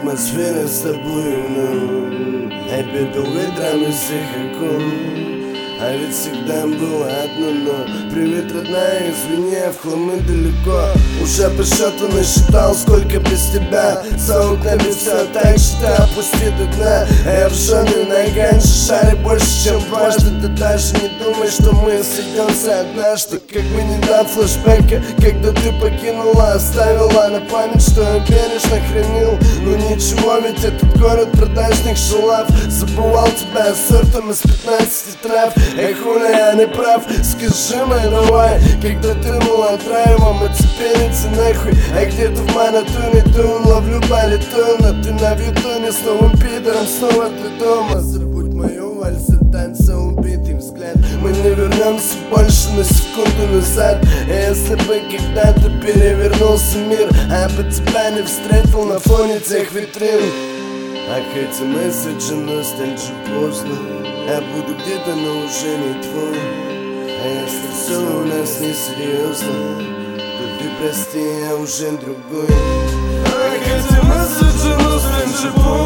атмосфера с тобой, я пепел ветрами всех окон. А ведь всегда было одно но. Привет, родная, извини, я в хламы далеко. Уже по счету насчитал, сколько без тебя. За окнами все так что опусти до дна. Я ржаный на ганже, шаре больше, чем дважды. Ты даже не думай, что мы сойдемся однажды. Как бы не дам флешбека, когда ты покинула, оставила на память, что я бережно хранил. Ну ничего, ведь этот город продажных шалав. Забывал тебя сортом из 15 трав. Эх, хули, я не прав, скажи мне давай. Когда ты была драйвом, а теперь иди нахуй. А где-то в монотоне тун, ловлю балетон. А ты на вьютоне с новым пидором, снова для дома. Забудь мою вальсы, танца, убитый взгляд. Мы не вернемся больше на секунду назад. И если бы когда-то перевернулся мир, а бы тебя не встретил на фоне тех витрин. Ах, эти месседжи, но столь же поздно. Я буду где-то, но уже не твой. А если все у нас не серьезно, то ты прости, я уже другой. Ах, эти месседжи, но столь же поздно.